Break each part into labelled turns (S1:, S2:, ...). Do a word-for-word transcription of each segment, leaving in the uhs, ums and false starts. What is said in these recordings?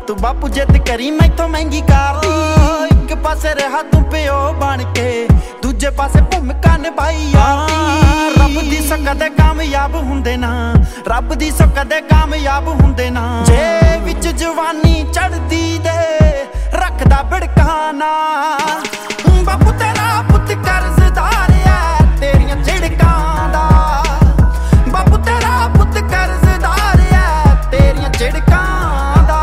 S1: तू बापू जिद करी मैथों महंगी कार दी। एक पासे रहा तू प्यो बन के, दूजे पासे भूमिका निभाई यार। रब दी सो कदे कामयाब हुंदे ना, रब दी सो कदे कामयाब हुंदे ना। जे विच जवानी चढ़दी दे रखदा बिड़काना, बापू तेरा पुत कर्जदार है तेरियां झिड़कां दा। बापू तेरा पुत कर्जदार है तेरियां झिड़कां दा।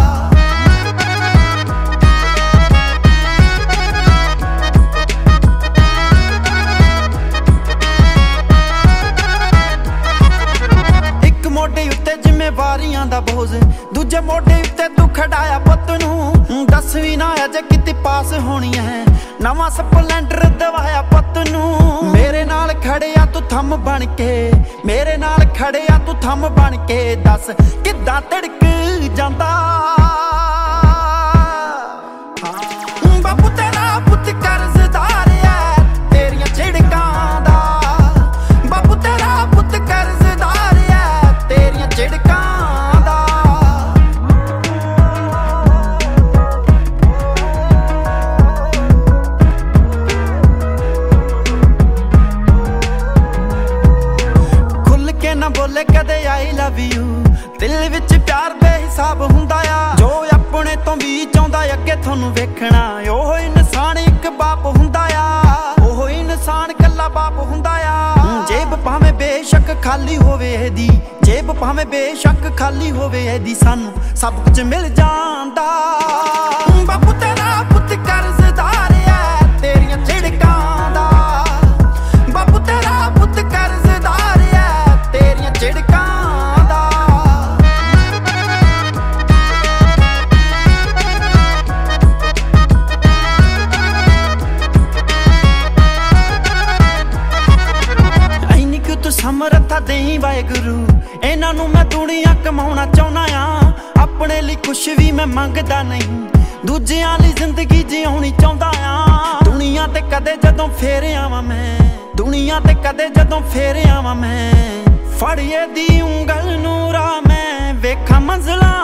S1: एक मोढे उत्ते जिम्मेवारियां दा बोझ, दूजे मोढे उत्ते तू खड़ाया पुत नूं। दसवीं ना अजे किते पास होनी है, नवां स्पलेंडर दवाया पुत नूं। मेरे नाल खड़िया तू थम बन के, मेरे नाल खड़िया तू थम बन के। दस किद्दां तिड़क जांदा बापू तेरा पुत कर्जदार है तेरियां झिड़कां दा। बापू तेरा पुत कर्जदार है तेरियां झिड़कां दा। ना बोले कदे आई लव यू, दिल विच प्यार बेहिसाब हुंदा आ। जो अपने तो भी चाहुंदा अगे थानू वेखना, ओह इंसान एक बाप हुंदा आ। ओह इंसान कल्ला बाप हुंदा आ। जेब भावें बेशक खाली होवे एदी, जेब भावें बेशक खाली होवे एदी, सानू सब कुछ मिल जांदा। बापू तेरा पुत कर्जदार है तेरियां झिड़कां दा। बापू तेरा पुत कर्जदार है तेरियां झिड़कां दा। ऐनी क्यों तू समर्था देई वाहेगुरू, इन्हां नूं मैं दुनिया कमाउणा चाहुंदा आ। अपने लिए कुछ भी मैं मंगदा नहीं, दूजियां लई जिंदगी जिउणी चाहुंदा आ। दुनिया ते कदे जदों फेर आवां मैं, दुनिया ते कदे जदों फेर आवां मैं। फड़िए दी उंगल नूं राह मैं वेखां मंज़िलां